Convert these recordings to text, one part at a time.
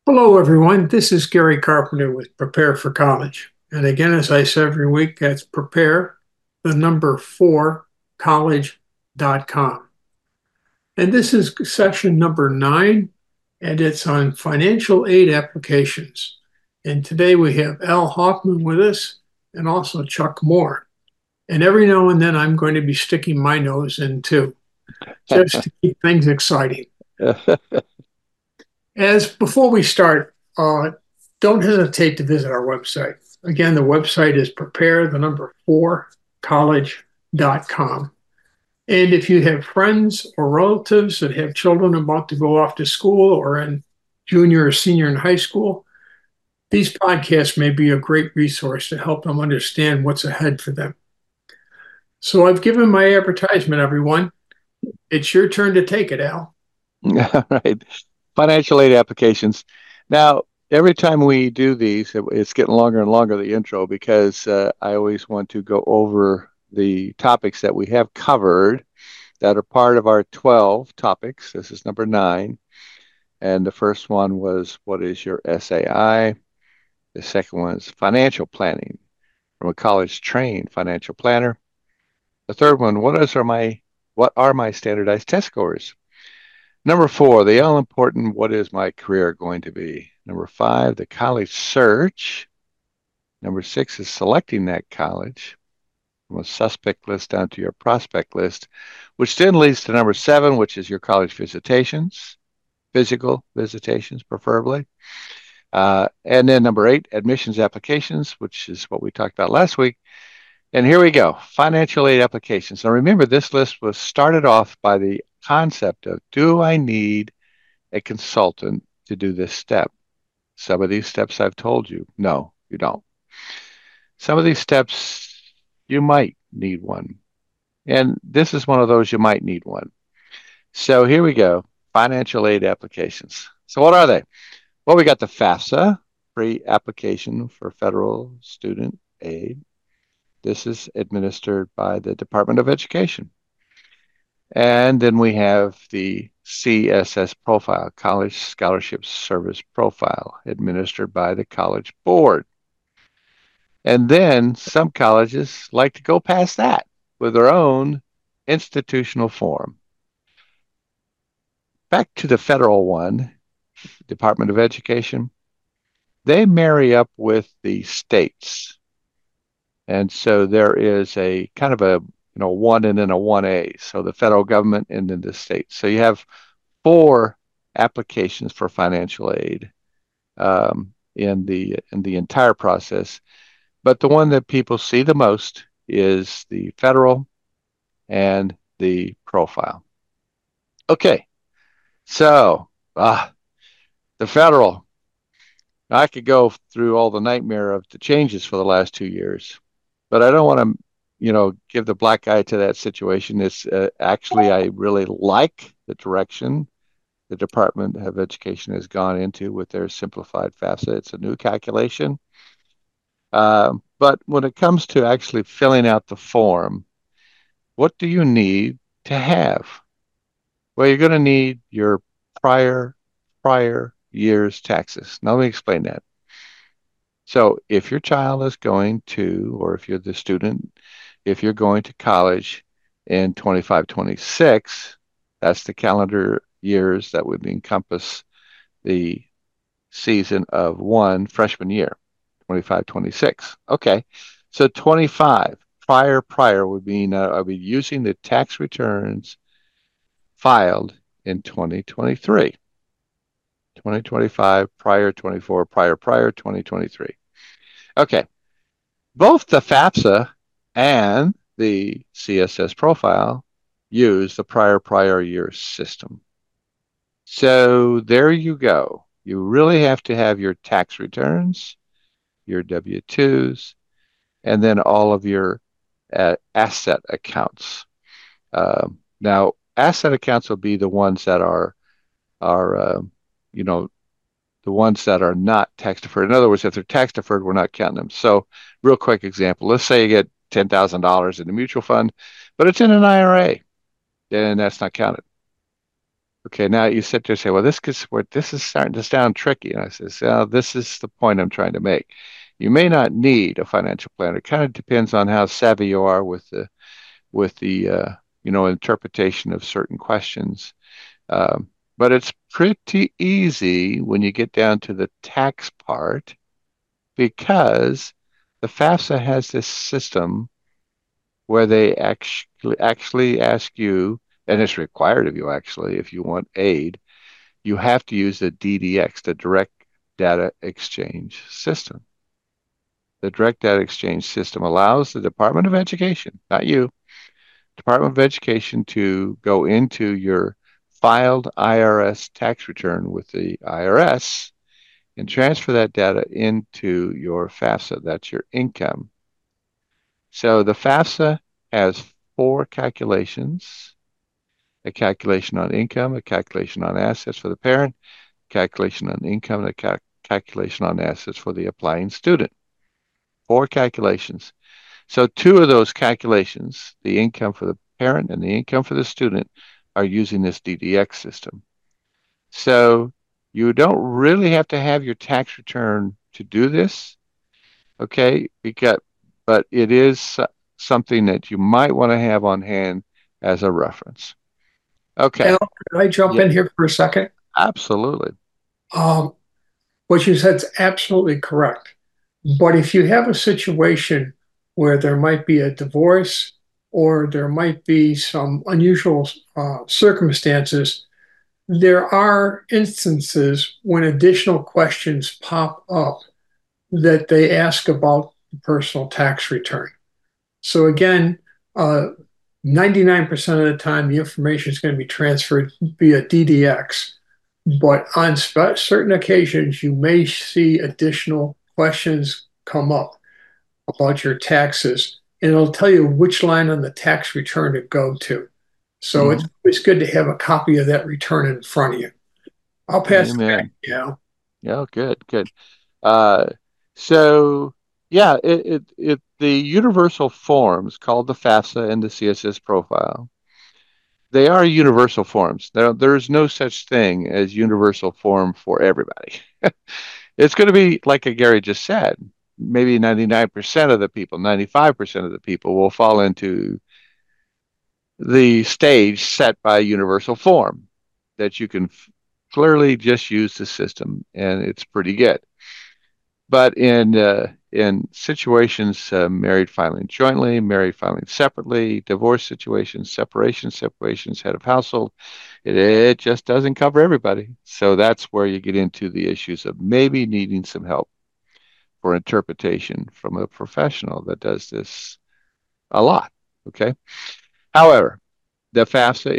Hello, everyone. This is Gary Carpenter with Prepare for College. And again, as I say every week, that's prepare, the number four, college.com. And this is session number 9, and it's on financial aid applications. And today we have Al Hoffman with us and also Chuck Moore. And every now and then I'm going to be sticking my nose in too, just to keep things exciting. As before we start, don't hesitate to visit our website. Again, the website is prepare the number four college.com. And if you have friends or relatives that have children about to go off to school or in junior or senior in high school, these podcasts may be a great resource to help them understand what's ahead for them. So I've given my advertisement, everyone. It's your turn to take it, Al. All right. Financial aid applications. Now, every time we do these, it's getting longer and longer, the intro, because I always want to go over the topics that we have covered that are part of our 12 topics. This is number 9. And the first one was, what is your SAI? The second one is financial planning from a college trained financial planner. The third one, what are my standardized test scores? Number 4, the all important, what is my career going to be? Number 5, the college search. Number 6 is selecting that college from a suspect list down to your prospect list, which then leads to number 7, which is your college visitations, physical visitations preferably. And then number 8, admissions applications, which is what we talked about last week. And here we go, financial aid applications. Now remember, this list was started off by the concept of, do I need a consultant to do this step? Some of these steps I've told you, no, you don't. Some of these steps, you might need one. And this is one of those you might need one. So here we go, financial aid applications. So what are they? Well, we got the FAFSA, free application for federal student aid. This is administered by the Department of Education. And then we have the CSS profile, College Scholarship Service Profile, administered by the College Board. And then some colleges like to go past that with their own institutional form. Back to the federal one, Department of Education, they marry up with the states. And so there is a kind of a 1 and then a 1A. So the federal government and then the states. So you have 4 applications for financial aid in the entire process. But the one that people see the most is the federal and the profile. Okay, so the federal. I could go through all the nightmare of the changes for the last 2 years, but I don't want to, give the black eye to that situation. It's actually, I really like the direction the Department of Education has gone into with their simplified FAFSA. It's a new calculation. But when it comes to actually filling out the form, what do you need to have? Well, you're going to need your prior year's taxes. Now, let me explain that. So if your child is going to, or if you're the student, if you're going to college in 25, 26, that's the calendar years that would encompass the season of one freshman year, 25, 26. Okay. So 25 prior would mean I'll be using the tax returns filed in 2023. 2025, prior 24, prior 2023. Okay. Both the FAFSA and the CSS profile use the prior year system. So there you go. You really have to have your tax returns, your W-2s, and then all of your asset accounts. Now, asset accounts will be the ones that are you know, the ones that are not tax deferred. In other words, if they're tax deferred, we're not counting them. So, real quick example: let's say you get $10,000 in a mutual fund, but it's in an IRA, then that's not counted. Okay, now you sit there and say, well, this is starting to sound tricky. And I says, oh, this is the point I'm trying to make. You may not need a financial planner. It kind of depends on how savvy you are with the interpretation of certain questions. But it's pretty easy when you get down to the tax part because the FAFSA has this system where they actually ask you, and it's required of you actually, if you want aid, you have to use the DDX, the Direct Data Exchange System. The Direct Data Exchange System allows the Department of Education, not you, Department of Education to go into your filed IRS tax return with the IRS and transfer that data into your FAFSA. That's your income. So the FAFSA has four calculations: a calculation on income, a calculation on assets for the parent, calculation on income, and a calculation on assets for the applying student. Four calculations. So two of those calculations, the income for the parent and the income for the student, are using this DDX system. So you don't really have to have your tax return to do this, okay? But it is something that you might want to have on hand as a reference. Okay. Al, can I jump Yeah, in here for a second? absolutely. Um, what you said is absolutely correct. But if you have a situation where there might be a divorce or there might be some unusual circumstances, there are instances when additional questions pop up that they ask about the personal tax return. So again, 99% of the time, the information is going to be transferred via DDX. But on certain occasions, you may see additional questions come up about your taxes, and it'll tell you which line on the tax return to go to. So it's Mhm. always good to have a copy of that return in front of you. I'll pass it back Amen. to you. Yeah, good, good. Uh, so yeah, the universal forms called the FAFSA and the CSS profile. They are universal forms. There's no such thing as universal form for everybody. It's going to be like Gary just said. Maybe 99% of the people, 95% of the people will fall into the stage set by universal form that you can clearly just use the system and it's pretty good. But in situations, married filing jointly, married filing separately, divorce situations, separations, head of household, it just doesn't cover everybody. So that's where you get into the issues of maybe needing some help for interpretation from a professional that does this a lot. Okay. However, the FAFSA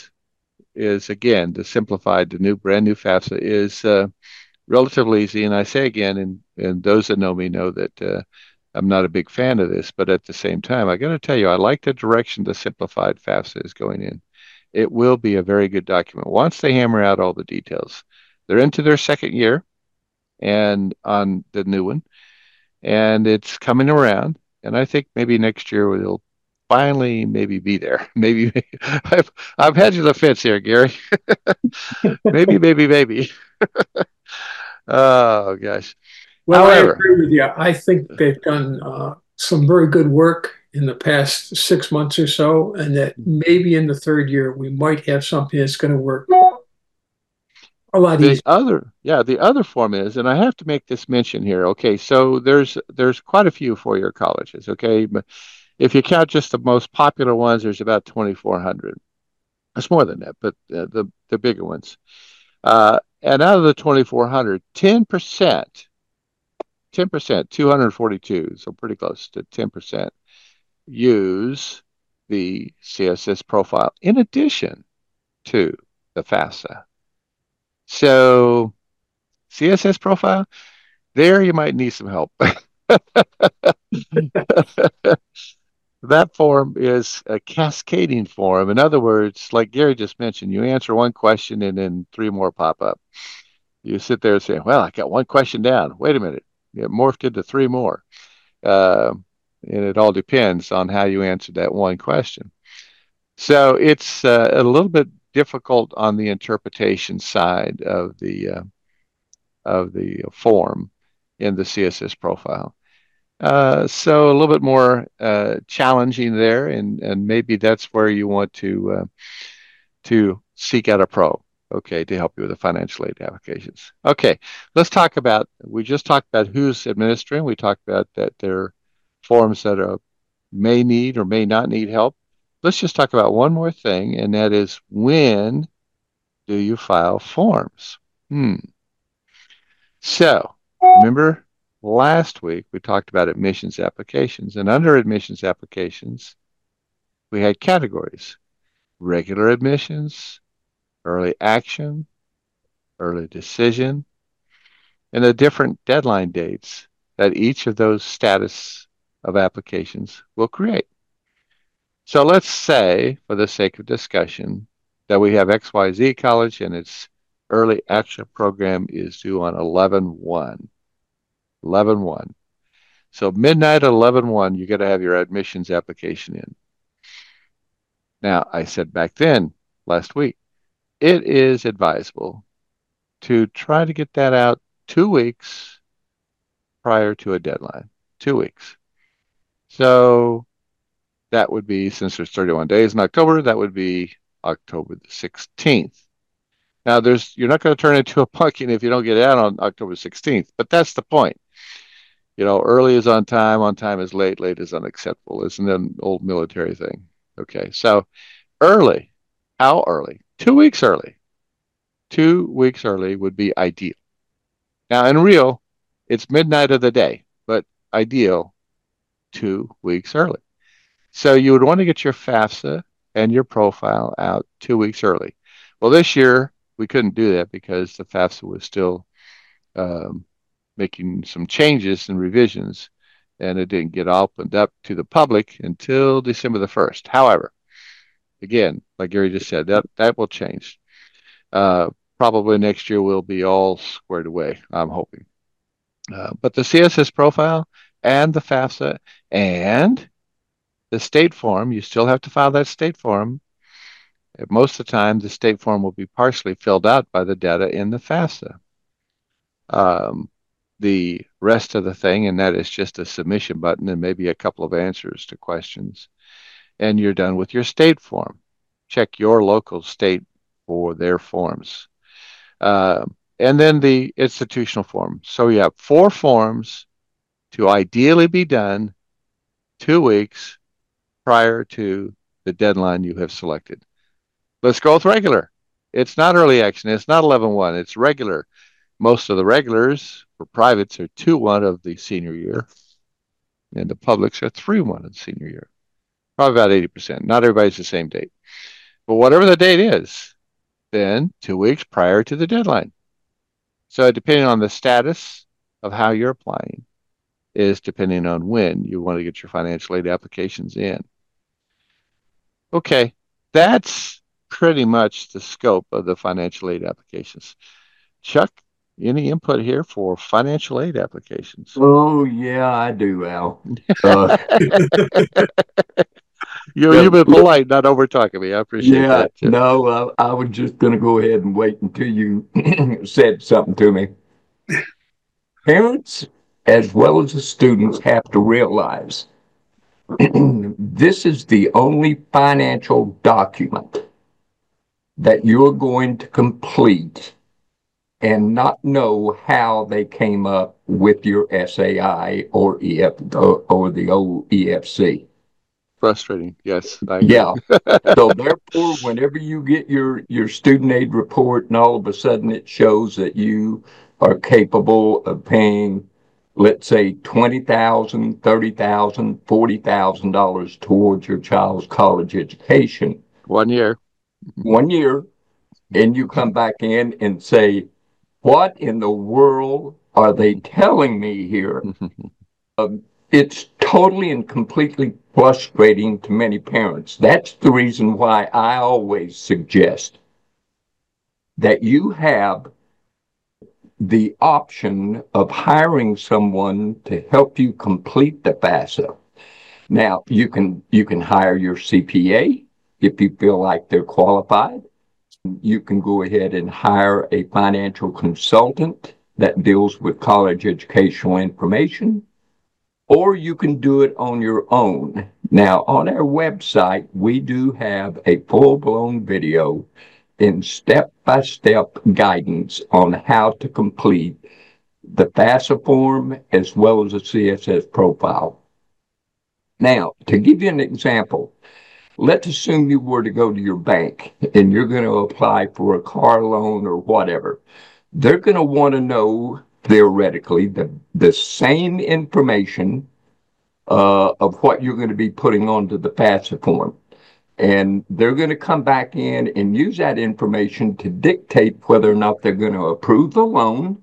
is again the simplified, the brand new FAFSA is relatively easy. And I say again, and those that know me know that I'm not a big fan of this, but at the same time, I got to tell you, I like the direction the simplified FAFSA is going in. It will be a very good document once they hammer out all the details. They're into their second year and on the new one, and it's coming around. And I think maybe next year we'll finally maybe be there. Maybe I've had you the fence here, Gary. Maybe. Oh gosh. Well, I However, agree with you. I think they've done some very good work in the past 6 months or so, and that maybe in the third year we might have something that's going to work a lot easier. the other form is, and I have to make this mention here. Okay, so there's quite a few four-year colleges. Okay, but if you count just the most popular ones, there's about 2,400. It's more than that, but the bigger ones. And out of the 2,400, 10%, 242, so pretty close to 10% use the CSS profile in addition to the FAFSA. So CSS profile, there you might need some help. That form is a cascading form. In other words, like Gary just mentioned, you answer one question and then three more pop up. You sit there saying, well, I got one question down. Wait a minute. It morphed into three more. Uh, and it all depends on how you answered that one question. So it's a little bit difficult on the interpretation side of the form in the CSS profile. So a little bit more challenging there, and maybe that's where you want to seek out a pro, okay, to help you with the financial aid applications. Okay, we just talked about who's administering. We talked about that there are forms that may need or may not need help. Let's just talk about one more thing, and that is, when do you file forms? So, remember last week we talked about admissions applications, and under admissions applications, we had categories: regular admissions, early action, early decision, and the different deadline dates that each of those status of applications will create. So let's say, for the sake of discussion, that we have XYZ College and its early action program is due on 11/1. 11/1. So midnight at 11/1, you got to have your admissions application in. Now, I said back then, last week, it is advisable to try to get that out 2 weeks prior to a deadline. 2 weeks. So that would be, since there's 31 days in October, that would be October the 16th. Now, you're not going to turn into a pumpkin if you don't get it out on October 16th, but that's the point. Early is on time is late is unacceptable. Isn't an old military thing? Okay, so early. How early? 2 weeks early. 2 weeks early would be ideal. Now, in real, it's midnight of the day, but ideal 2 weeks early. So you would want to get your FAFSA and your profile out 2 weeks early. Well, this year we couldn't do that because the FAFSA was still making some changes and revisions, and it didn't get opened up to the public until December the 1st. However, again, like Gary just said, that will change. Probably next year we'll be all squared away, I'm hoping. But the CSS profile and the FAFSA and the state form, you still have to file that state form. Most of the time, the state form will be partially filled out by the data in the FAFSA. The rest of the thing, and that is just a submission button and maybe a couple of answers to questions, and you're done with your state form. Check your local state for their forms. And then the institutional form. So you have 4 forms to ideally be done 2 weeks prior to the deadline you have selected. Let's go with regular. It's not early action. It's not 11/1. It's regular. Most of the regulars for privates are 2/1 of the senior year, and the publics are 3/1 of the senior year. Probably about 80%. Not everybody's the same date. But whatever the date is, then 2 weeks prior to the deadline. So depending on the status of how you're applying is depending on when you want to get your financial aid applications in. Okay, that's pretty much the scope of the financial aid applications. Chuck, any input here for financial aid applications? Oh, yeah, I do, Al. You've been polite, not over talking me. I appreciate that. No, I was just going to go ahead and wait until you said something to me. Parents, as well as the students, have to realize this is the only financial document that you're going to complete and not know how they came up with your SAI or or the old EFC. Frustrating, yes. Yeah. So therefore, whenever you get your student aid report and all of a sudden it shows that you are capable of paying, let's say, $20,000, $30,000, $40,000 towards your child's college education. 1 year. 1 year, and you come back in and say, what in the world are they telling me here? It's totally and completely frustrating to many parents. That's the reason why I always suggest that you have the option of hiring someone to help you complete the FAFSA. Now, you can hire your CPA if you feel like they're qualified. You can go ahead and hire a financial consultant that deals with college educational information, or you can do it on your own. Now, on our website, we do have a full-blown video in step-by-step guidance on how to complete the FAFSA form as well as the CSS profile. Now, to give you an example, let's assume you were to go to your bank and you're going to apply for a car loan or whatever. They're going to want to know, theoretically, the same information of what you're going to be putting onto the FAFSA form. And they're going to come back in and use that information to dictate whether or not they're going to approve the loan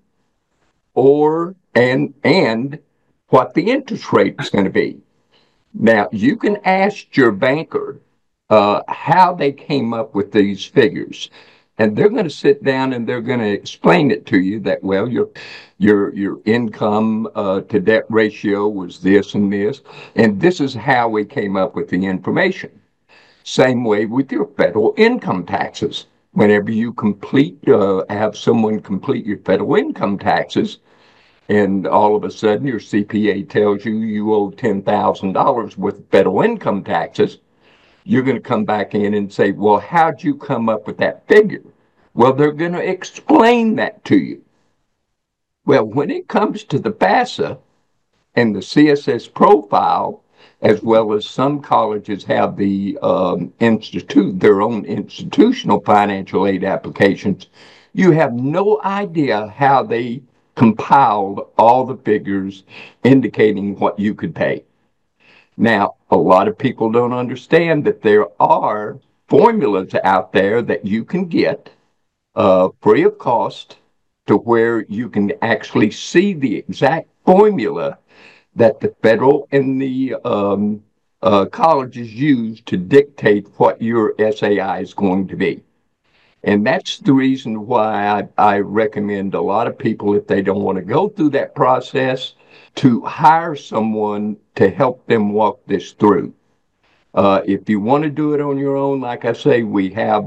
or and what the interest rate is going to be. Now, you can ask your banker how they came up with these figures. And they're going to sit down and they're going to explain it to you that, well, your income to debt ratio was this and this, and this is how we came up with the information. Same way with your federal income taxes. Whenever you have someone complete your federal income taxes, and all of a sudden your CPA tells you owe $10,000 worth of federal income taxes, you're going to come back in and say, well, how'd you come up with that figure? Well, they're going to explain that to you. Well, when it comes to the FAFSA and the CSS profile, as well as some colleges have their own institutional financial aid applications, you have no idea how they compiled all the figures indicating what you could pay. Now, a lot of people don't understand that there are formulas out there that you can get free of cost to where you can actually see the exact formula that the federal and the colleges use to dictate what your SAI is going to be. And that's the reason why I recommend a lot of people, if they don't want to go through that process, to hire someone to help them walk this through. If you want to do it on your own, like I say, we have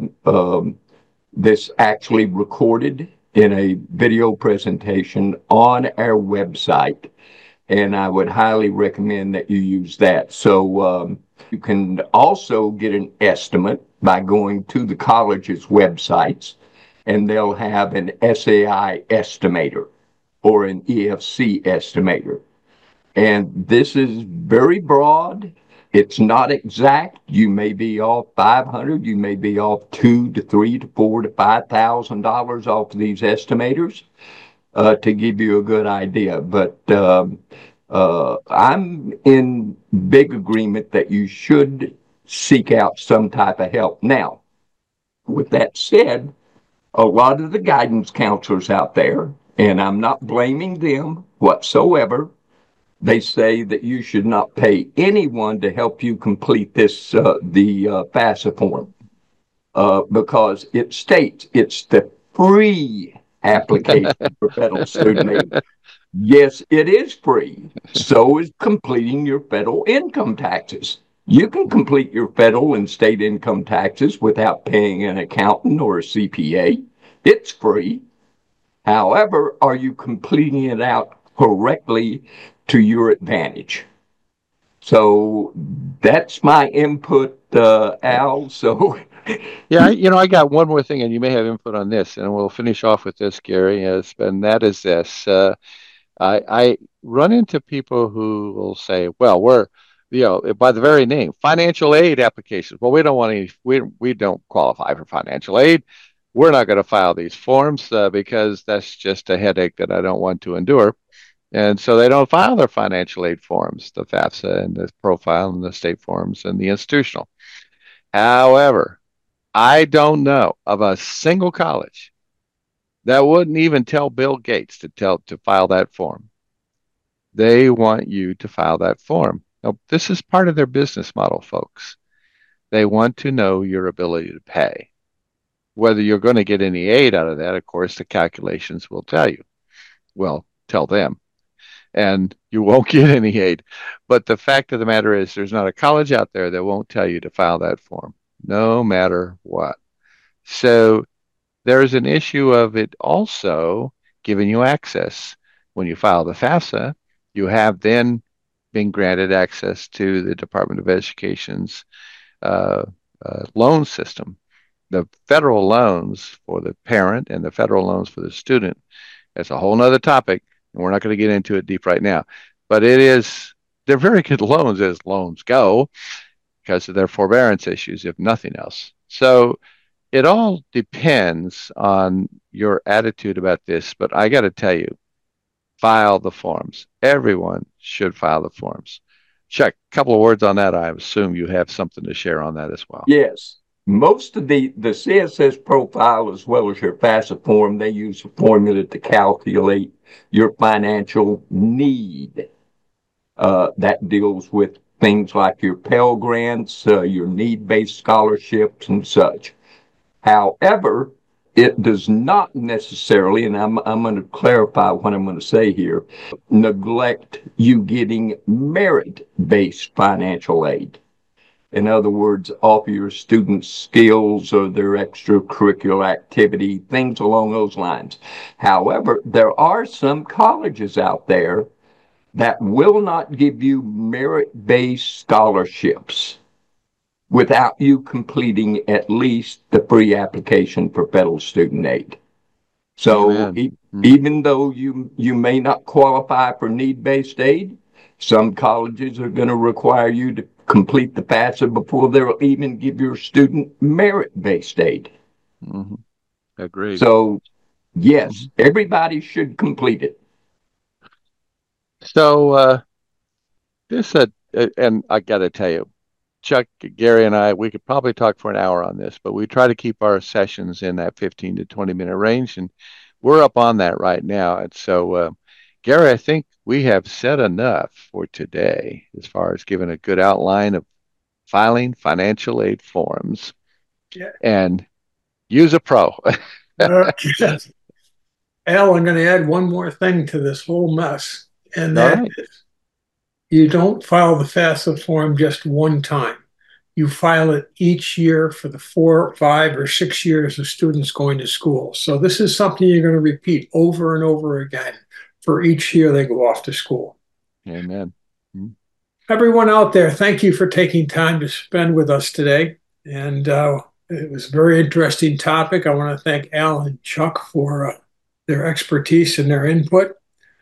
this actually recorded in a video presentation on our website, and I would highly recommend that you use that. So you can also get an estimate by going to the college's websites, and they'll have an SAI estimator or an EFC estimator. And this is very broad. It's not exact. You may be off $500. You may be off $2,000 to $3,000 to $4,000 to $5,000 off of these estimators to give you a good idea. But I'm in big agreement that you should seek out some type of help. Now, with that said, a lot of the guidance counselors out there, and I'm not blaming them whatsoever, they say that you should not pay anyone to help you complete this, the FAFSA form, because it states it's the free application for federal student aid. Yes, it is free. So is completing your federal income taxes. You can complete your federal and state income taxes without paying an accountant or a CPA. It's free. However, are you completing it out correctly to your advantage? So that's my input, Al. So yeah, I got one more thing, and you may have input on this, and we'll finish off with this, Gary, and that is this. I run into people who will say, well, we're, by the very name, financial aid applications. Well, we don't want any, we don't qualify for financial aid. We're not going to file these forms because that's just a headache that I don't want to endure. And so they don't file their financial aid forms, the FAFSA and the profile and the state forms and the institutional. However, I don't know of a single college that wouldn't even tell Bill Gates to file that form. They want you to file that form. Now, this is part of their business model, folks. They want to know your ability to pay. Whether you're going to get any aid out of that, of course, the calculations will tell you. Well, tell them. And you won't get any aid. But the fact of the matter is there's not a college out there that won't tell you to file that form, no matter what. So there's an issue of it also giving you access. When you file the FAFSA, you have then been granted access to the Department of Education's uh, loan system. The federal loans for the parent and the federal loans for the student, that's a whole nother topic, and we're not going to get into it deep right now. But they're very good loans as loans go because of their forbearance issues, if nothing else. So it all depends on your attitude about this, but I got to tell you, file the forms. Everyone should file the forms. Chuck, a couple of words on that. I assume you have something to share on that as well. Yes. Most of the CSS profile, as well as your FAFSA form, they use a formula to calculate your financial need. That deals with things like your Pell Grants, your need-based scholarships, and such. However, it does not necessarily, and I'm going to clarify what I'm going to say here, neglect you getting merit-based financial aid. In other words, offer your students skills or their extracurricular activity, things along those lines. However, there are some colleges out there that will not give you merit-based scholarships without you completing at least the free application for federal student aid. So even though you may not qualify for need-based aid, some colleges are going to require you to complete the FAFSA before they'll even give your student merit-based aid. Mm-hmm. Agreed. So, yes, everybody should complete it. So and I got to tell you, Chuck, Gary, and I, we could probably talk for an hour on this, but we try to keep our sessions in that 15 to 20-minute range, and we're up on that right now. And so, Gary, I think we have said enough for today as far as giving a good outline of filing financial aid forms. Yeah. And use a pro. Yes. Al, I'm going to add one more thing to this whole mess, and that is you don't file the FAFSA form just one time. You file it each year for the 4, 5, or 6 years of students going to school. So this is something you're going to repeat over and over again for each year they go off to school. Amen. Everyone out there, thank you for taking time to spend with us today. And it was a very interesting topic. I want to thank Al and Chuck for their expertise and their input.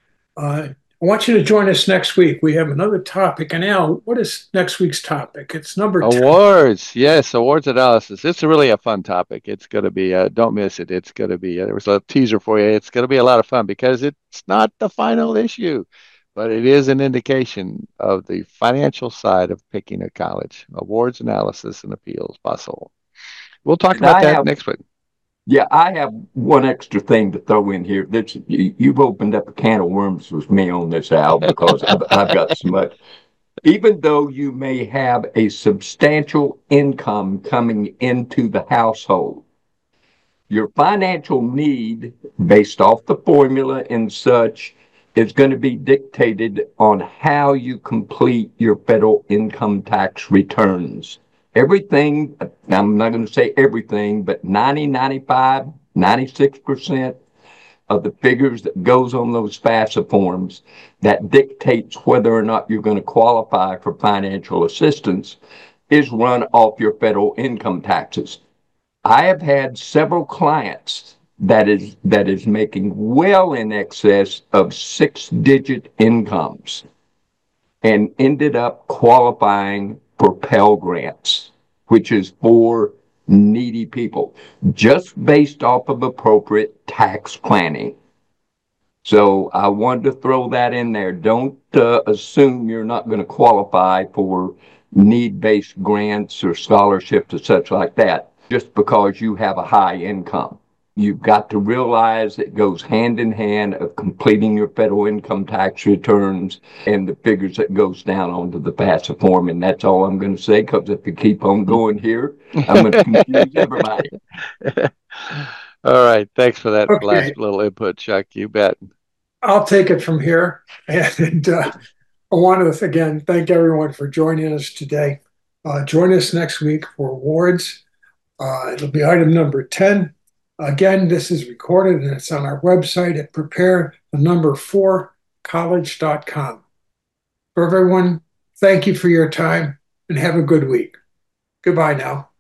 I want you to join us next week. We have another topic. And Al, what is next week's topic? It's number 10. Awards. Yes, awards analysis. It's really a fun topic. It's going to be, don't miss it. It's going to be, there was a teaser for you. It's going to be a lot of fun because it's not the final issue, but it is an indication of the financial side of picking a college. Awards analysis and appeals possible. We'll talk about that next week. Yeah, I have one extra thing to throw in here. You've opened up a can of worms with me on this, Al, because I've got so much. Even though you may have a substantial income coming into the household, your financial need, based off the formula and such, is going to be dictated on how you complete your federal income tax returns. Everything, I'm not going to say everything, but 90, 95, 96% of the figures that goes on those FAFSA forms that dictates whether or not you're going to qualify for financial assistance is run off your federal income taxes. I have had several clients that is making well in excess of 6-digit incomes and ended up qualifying for Pell Grants, which is for needy people, just based off of appropriate tax planning. So I wanted to throw that in there. Don't assume you're not going to qualify for need-based grants or scholarships or such like that just because you have a high income. You've got to realize it goes hand in hand of completing your federal income tax returns and the figures that goes down onto the FAFSA form. And that's all I'm going to say, because if you keep on going here, I'm going to confuse everybody. All right. Thanks for that last little input, Chuck. You bet. I'll take it from here. And I want to, again, thank everyone for joining us today. Join us next week for awards. It'll be item number 10. Again, this is recorded and it's on our website at prepare4college.com. For everyone, thank you for your time and have a good week. Goodbye now.